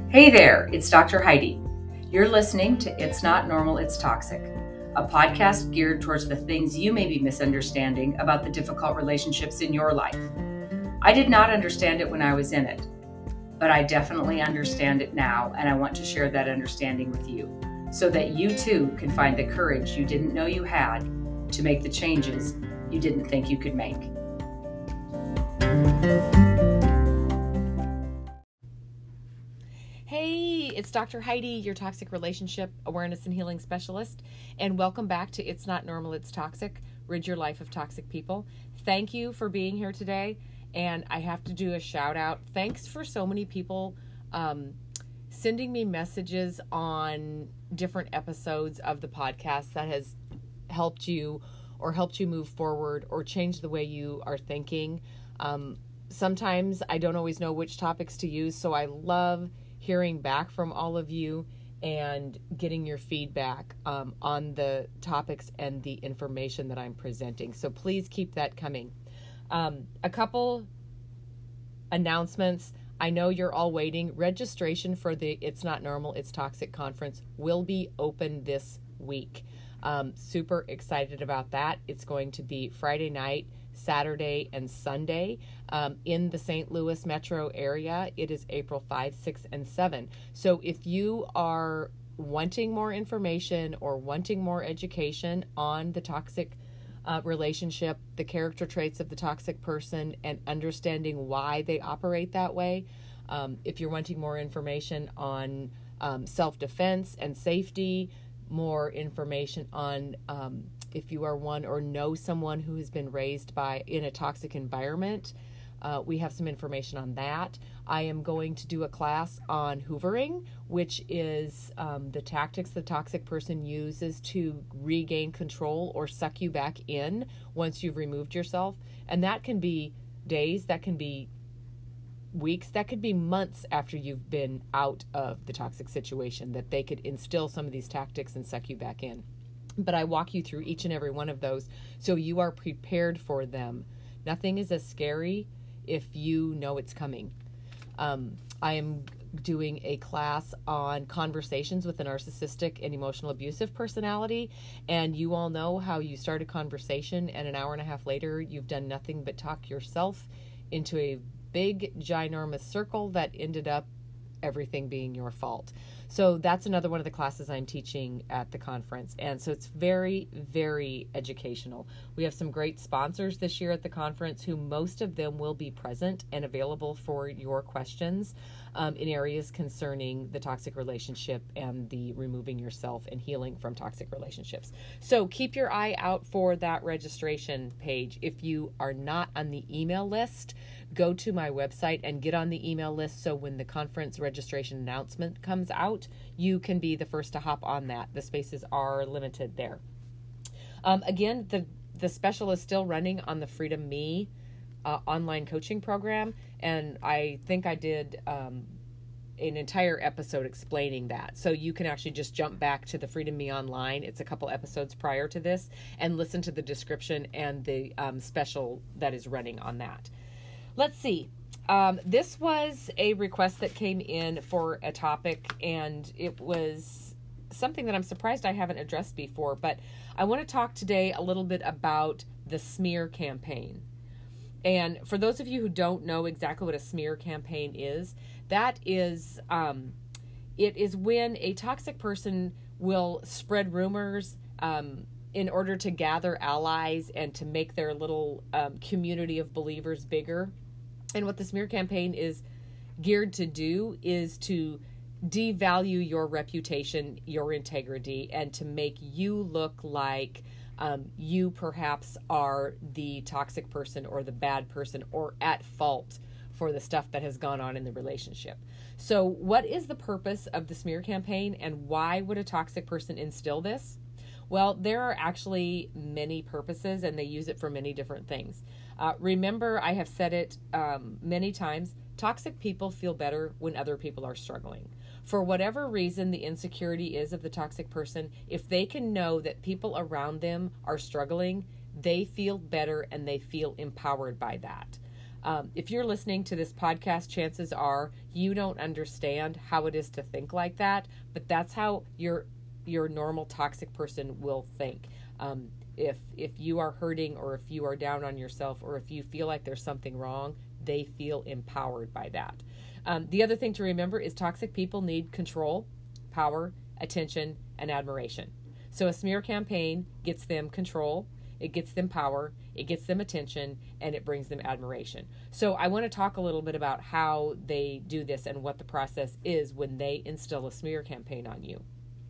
Hey there, it's Dr. Heidi. You're listening to It's Not Normal, It's Toxic, a podcast geared towards the things you may be misunderstanding about the difficult relationships in your life. I did not understand it when I was in it, but I definitely understand it now, and I want to share that understanding with you so that you too can find the courage you didn't know you had to make the changes you didn't think you could make. Hey, it's Dr. Heidi, your toxic relationship awareness and healing specialist, and welcome back to It's Not Normal, It's Toxic, Rid Your Life of Toxic People. Thank you for being here today, and I have to do a shout out. Thanks for so many people sending me messages on different episodes of the podcast that has helped you move forward or change the way you are thinking. Sometimes I don't always know which topics to use, so I love hearing back from all of you and getting your feedback on the topics and the information that I'm presenting. So please keep that coming. A couple announcements. I know you're all waiting. Registration for the It's Not Normal, It's Toxic conference will be open this week. Super excited about that. It's going to be Friday night, Saturday, and Sunday in the St. Louis metro area. It is April 5, 6, and 7. So if you are wanting more information or wanting more education on the toxic relationship, the character traits of the toxic person, and understanding why they operate that way, if you're wanting more information on self-defense and safety, more information on if you are one or know someone who has been raised in a toxic environment, we have some information on that. I am going to do a class on hoovering, which is the tactics the toxic person uses to regain control or suck you back in once you've removed yourself. And that can be days, that can be weeks, that could be months after you've been out of the toxic situation, that they could instill some of these tactics and suck you back in. But I walk you through each and every one of those so you are prepared for them. Nothing is as scary if you know it's coming. I am doing a class on conversations with a narcissistic and emotional abusive personality, and you all know how you start a conversation and an hour and a half later you've done nothing but talk yourself into a big ginormous circle that ended up everything being your fault. So that's another one of the classes I'm teaching at the conference. And so it's very, very educational. We have some great sponsors this year at the conference who most of them will be present and available for your questions in areas concerning the toxic relationship and the removing yourself and healing from toxic relationships. So keep your eye out for that registration page. If you are not on the email list, go to my website and get on the email list so when the conference registration announcement comes out, you can be the first to hop on that. The spaces are limited there. Again, the special is still running on the Freedom Me online coaching program, and I think I did an entire episode explaining that. So you can actually just jump back to the Freedom Me online. It's a couple episodes prior to this and listen to the description and the special that is running on that. Let's see. This was a request that came in for a topic, and it was something that I'm surprised I haven't addressed before, but I want to talk today a little bit about the smear campaign. And for those of you who don't know exactly what a smear campaign is, that is, it is when a toxic person will spread rumors in order to gather allies and to make their little community of believers bigger. And what the smear campaign is geared to do is to devalue your reputation, your integrity, and to make you look like you perhaps are the toxic person or the bad person or at fault for the stuff that has gone on in the relationship. So what is the purpose of the smear campaign, and why would a toxic person instill this? Well, there are actually many purposes, and they use it for many different things. Remember, I have said it many times, toxic people feel better when other people are struggling. For whatever reason the insecurity is of the toxic person, if they can know that people around them are struggling, they feel better and they feel empowered by that. If you're listening to this podcast, chances are you don't understand how it is to think like that, but that's how your normal toxic person will think. If you are hurting, or if you are down on yourself, or if you feel like there's something wrong, they feel empowered by that. The other thing to remember is toxic people need control, power, attention, and admiration. So a smear campaign gets them control, it gets them power, it gets them attention, and it brings them admiration. So I want to talk a little bit about how they do this and what the process is when they instill a smear campaign on you.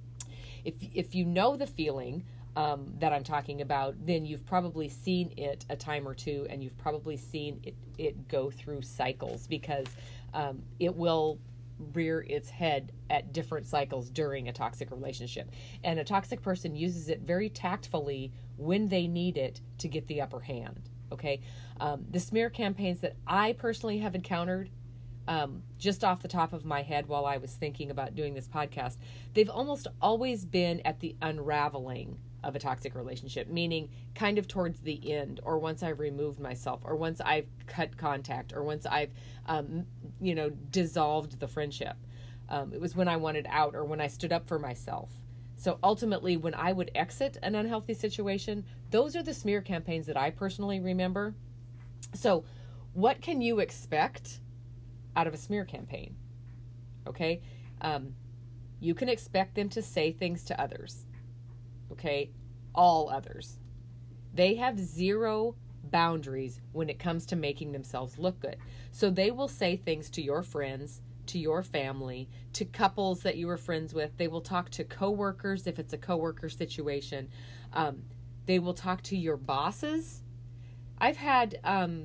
If you know the feeling that I'm talking about, then you've probably seen it a time or two, and you've probably seen it go through cycles, because it will rear its head at different cycles during a toxic relationship. And a toxic person uses it very tactfully when they need it to get the upper hand. Okay. The smear campaigns that I personally have encountered, just off the top of my head while I was thinking about doing this podcast, they've almost always been at the unraveling of a toxic relationship, meaning kind of towards the end, or once I've removed myself, or once I've cut contact, or once I've, dissolved the friendship. It was when I wanted out, or when I stood up for myself. So ultimately, when I would exit an unhealthy situation, those are the smear campaigns that I personally remember. So what can you expect out of a smear campaign? Okay. You can expect them to say things to others. Okay. All others. They have zero boundaries when it comes to making themselves look good. So they will say things to your friends, to your family, to couples that you were friends with. They will talk to coworkers if it's a coworker situation. They will talk to your bosses. I've had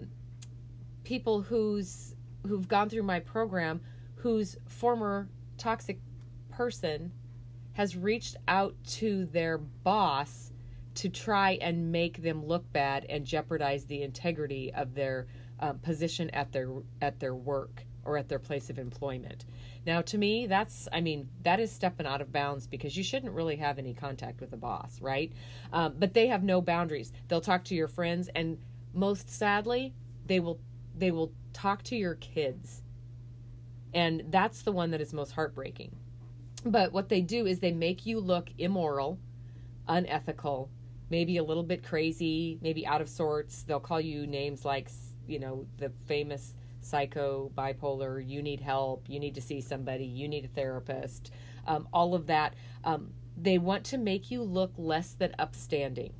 people who've gone through my program whose former toxic person has reached out to their boss to try and make them look bad and jeopardize the integrity of their position at their work or at their place of employment. Now, to me, that is stepping out of bounds, because you shouldn't really have any contact with a boss, right? But they have no boundaries. They'll talk to your friends, and most sadly, they will talk to your kids. And that's the one that is most heartbreaking. But what they do is they make you look immoral, unethical, maybe a little bit crazy, maybe out of sorts. They'll call you names like, the famous psycho, bipolar, you need help, you need to see somebody, you need a therapist, all of that. They want to make you look less than upstanding.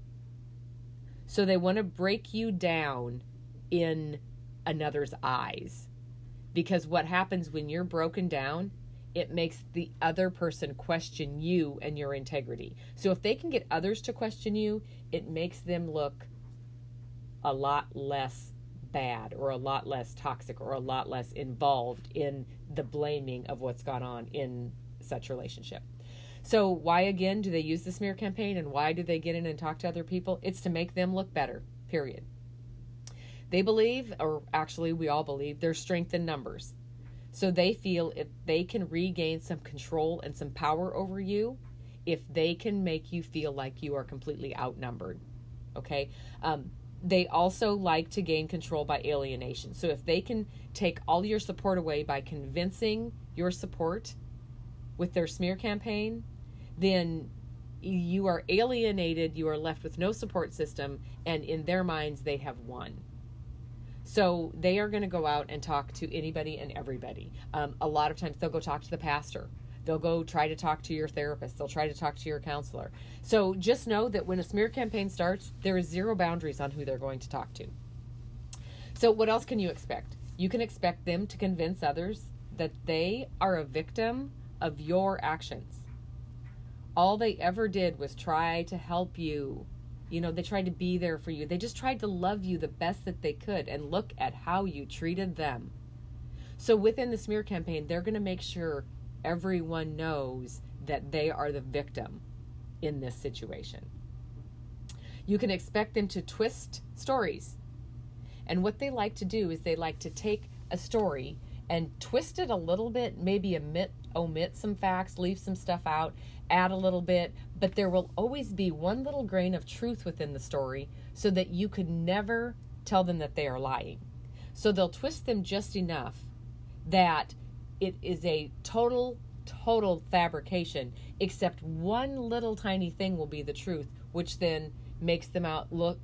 So they want to break you down in another's eyes. Because what happens when you're broken down, it makes the other person question you and your integrity. So if they can get others to question you, it makes them look a lot less bad, or a lot less toxic, or a lot less involved in the blaming of what's gone on in such relationship. So why, again, do they use the smear campaign, and why do they get in and talk to other people? It's to make them look better, period. They believe, or actually we all believe, there's strength in numbers. So they feel if they can regain some control and some power over you, if they can make you feel like you are completely outnumbered. Okay? They also like to gain control by alienation. So if they can take all your support away by convincing your support with their smear campaign, then you are alienated, you are left with no support system, and in their minds, they have won. So they are going to go out and talk to anybody and everybody. A lot of times they'll go talk to the pastor. They'll go try to talk to your therapist. They'll try to talk to your counselor. So just know that when a smear campaign starts, there is zero boundaries on who they're going to talk to. So what else can you expect? You can expect them to convince others that they are a victim of your actions. All they ever did was try to help you. They tried to be there for you. They just tried to love you the best that they could, and look at how you treated them. So within the smear campaign, they're going to make sure everyone knows that they are the victim in this situation. You can expect them to twist stories. And what they like to do is they like to take a story and twist it a little bit, maybe omit some facts, leave some stuff out, add a little bit, but there will always be one little grain of truth within the story so that you could never tell them that they are lying. So they'll twist them just enough that it is a total fabrication, except one little tiny thing will be the truth, which then makes them look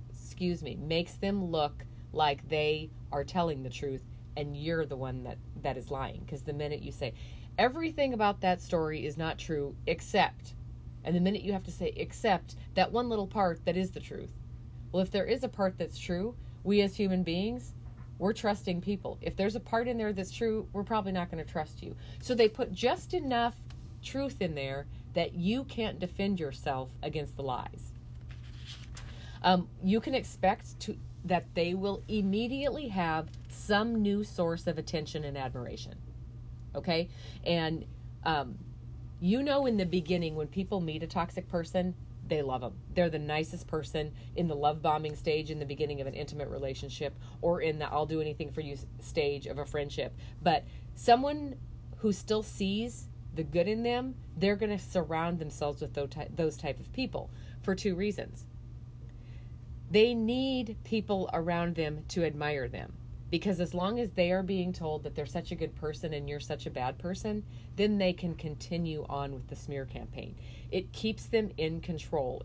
like they are telling the truth, and you're the one that is lying. Because the minute you say everything about that story is not true except, and the minute you have to say except that one little part that is the truth. Well, if there is a part that's true, we as human beings, we're trusting people. If there's a part in there that's true, we're probably not going to trust you. So they put just enough truth in there that you can't defend yourself against the lies. You can expect that they will immediately have some new source of attention and admiration. Okay? And in the beginning, when people meet a toxic person, they love them. They're the nicest person in the love bombing stage in the beginning of an intimate relationship, or in the I'll do anything for you stage of a friendship. But someone who still sees the good in them, they're going to surround themselves with those type of people for two reasons. They need people around them to admire them. Because as long as they are being told that they're such a good person and you're such a bad person, then they can continue on with the smear campaign. It keeps them in control.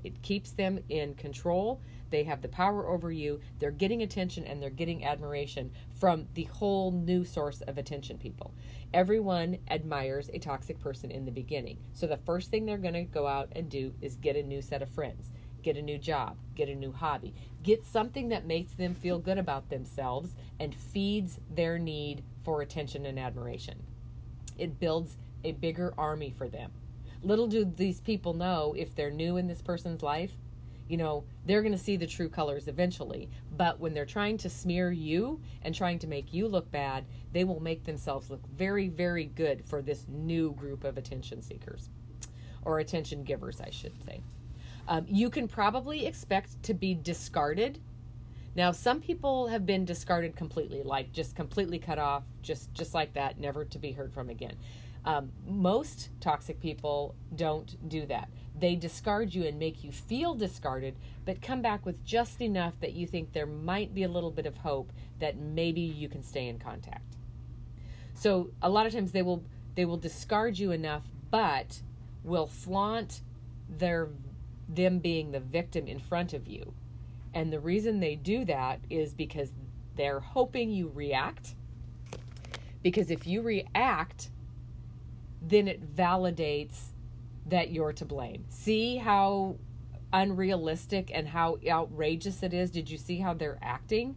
They have the power over you. They're getting attention and they're getting admiration from the whole new source of attention people. Everyone admires a toxic person in the beginning. So the first thing they're going to go out and do is get a new set of friends. Get a new job, get a new hobby, get something that makes them feel good about themselves and feeds their need for attention and admiration. It builds a bigger army for them. Little do these people know, if they're new in this person's life, they're going to see the true colors eventually. But when they're trying to smear you and trying to make you look bad, they will make themselves look very, very good for this new group of attention seekers, or attention givers, I should say. You can probably expect to be discarded. Now, some people have been discarded completely, like just completely cut off, just like that, never to be heard from again. Most toxic people don't do that. They discard you and make you feel discarded, but come back with just enough that you think there might be a little bit of hope that maybe you can stay in contact. So a lot of times they will discard you enough, but will flaunt them being the victim in front of you. And the reason they do that is because they're hoping you react. Because if you react, then it validates that you're to blame. See how unrealistic and how outrageous it is? Did you see how they're acting?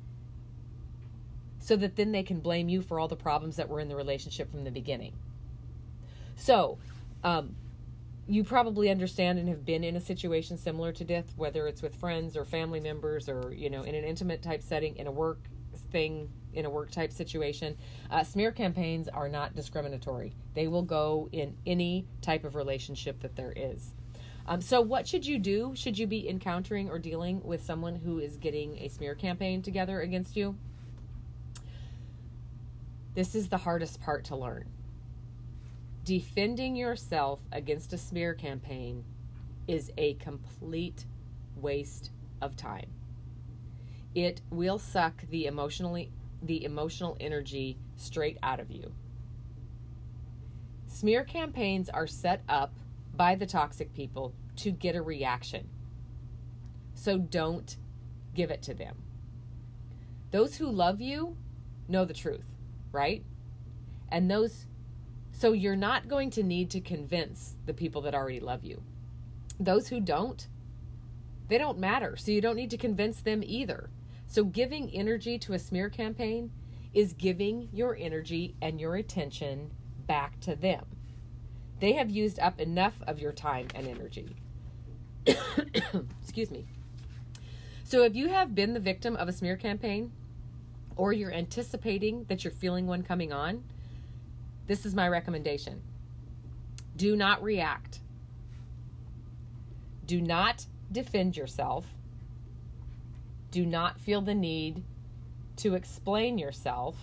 So that then they can blame you for all the problems that were in the relationship from the beginning. So, you probably understand and have been in a situation similar to this, whether it's with friends or family members, or, in an intimate type setting, in a work type situation. Smear campaigns are not discriminatory. They will go in any type of relationship that there is. So what should you do? Should you be encountering or dealing with someone who is getting a smear campaign together against you? This is the hardest part to learn. Defending yourself against a smear campaign is a complete waste of time. It will suck the emotional energy straight out of you. Smear campaigns are set up by the toxic people to get a reaction. So don't give it to them. Those who love you know the truth, right? So you're not going to need to convince the people that already love you. Those who don't, they don't matter. So you don't need to convince them either. So giving energy to a smear campaign is giving your energy and your attention back to them. They have used up enough of your time and energy. Excuse me. So if you have been the victim of a smear campaign, or you're anticipating that you're feeling one coming on, this is my recommendation. Do not react. Do not defend yourself. Do not feel the need to explain yourself.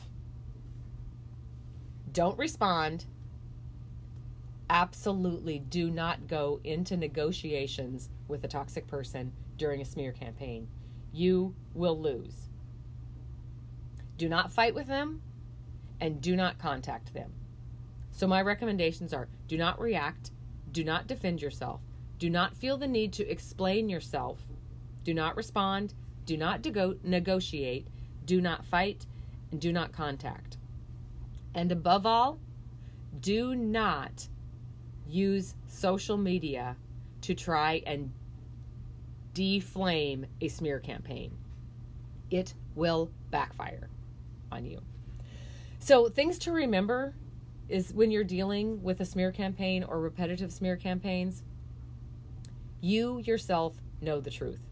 Don't respond. Absolutely do not go into negotiations with a toxic person during a smear campaign. You will lose. Do not fight with them, and do not contact them. So my recommendations are: do not react, do not defend yourself, do not feel the need to explain yourself, do not respond, do not negotiate, do not fight, and do not contact. And above all, do not use social media to try and deflame a smear campaign. It will backfire on you. So things to remember is when you're dealing with a smear campaign or repetitive smear campaigns, you yourself know the truth.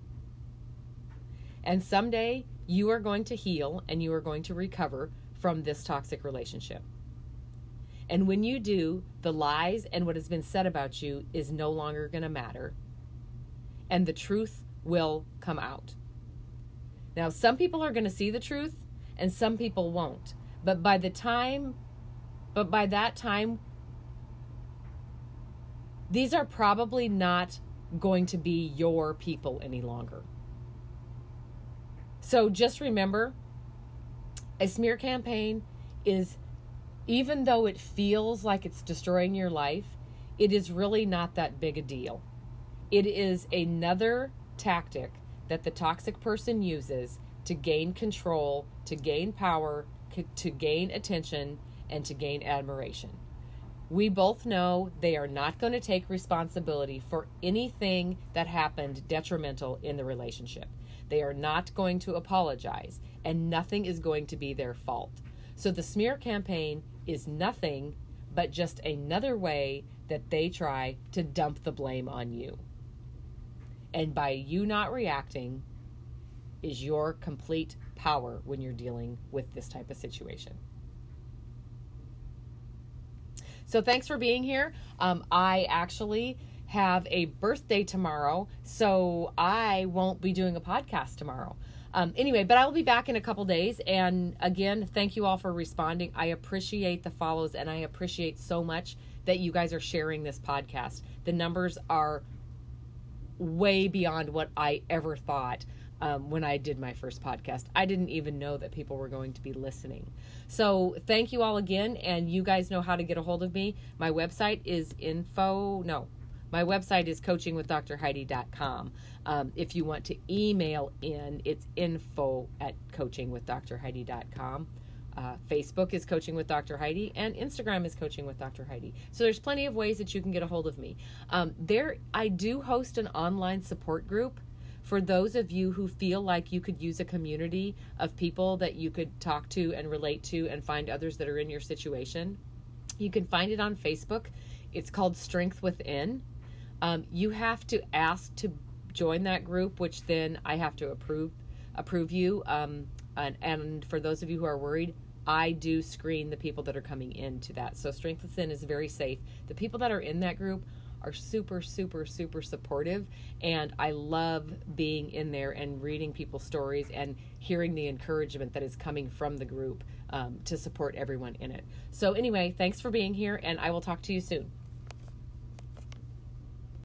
And someday you are going to heal and you are going to recover from this toxic relationship. And when you do, the lies and what has been said about you is no longer going to matter. And the truth will come out. Now, some people are going to see the truth and some people won't. But by that time, these are probably not going to be your people any longer. So just remember, a smear campaign is, even though it feels like it's destroying your life, it is really not that big a deal. It is another tactic that the toxic person uses to gain control, to gain power, to gain attention, and to gain admiration. We both know they are not going to take responsibility for anything that happened detrimental in the relationship. They are not going to apologize, and nothing is going to be their fault. So the smear campaign is nothing but just another way that they try to dump the blame on you. And by you not reacting is your complete power when you're dealing with this type of situation. So thanks for being here. I actually have a birthday tomorrow, so I won't be doing a podcast tomorrow. Anyway, but I will be back in a couple days. And again, thank you all for responding. I appreciate the follows, and I appreciate so much that you guys are sharing this podcast. The numbers are way beyond what I ever thought when I did my first podcast. I didn't even know that people were going to be listening. So thank you all again, and you guys know how to get a hold of me. My website is coachingwithdrheidi.com. If you want to email in, it's info@coachingwithdrheidi.com. Facebook is Coaching with Dr. Heidi, and Instagram is Coaching with Dr. Heidi. So there's plenty of ways that you can get a hold of me. I do host an online support group for those of you who feel like you could use a community of people that you could talk to and relate to and find others that are in your situation. You can find it on Facebook. It's called Strength Within. You have to ask to join that group, which then I have to approve you. And for those of you who are worried, I do screen the people that are coming into that. So Strength Within is very safe. The people that are in that group are super, super, super supportive. And I love being in there and reading people's stories and hearing the encouragement that is coming from the group to support everyone in it. So anyway, thanks for being here, and I will talk to you soon.